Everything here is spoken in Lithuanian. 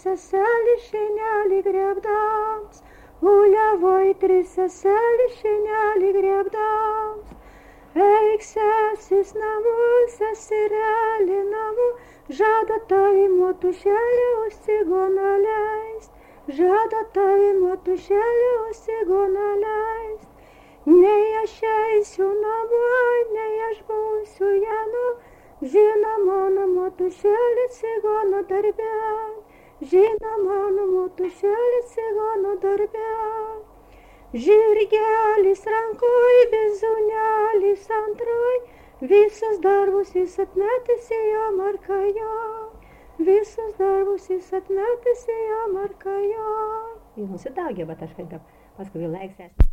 seselis šienelį grebdams, uliavoj trys seselis šienelį grebdams. Eik sesis namų, sesirelį namų, žada tavi motušelė užsigona leist, žada tavi motušelė užsigona leist. Nei aš eisiu namo, nei aš būsiu jano, žino mano motušelė cigono darbel, žino mano motušelė cigono darbel. Žirgelis rankoj, bizūnelis antroj, visus darbus jis atmetęs ėjo markajo, visus darbus jis atmetęs ėjo markajo. Jūs nusidaugia, bet aš kaip paskui vėl laiksės.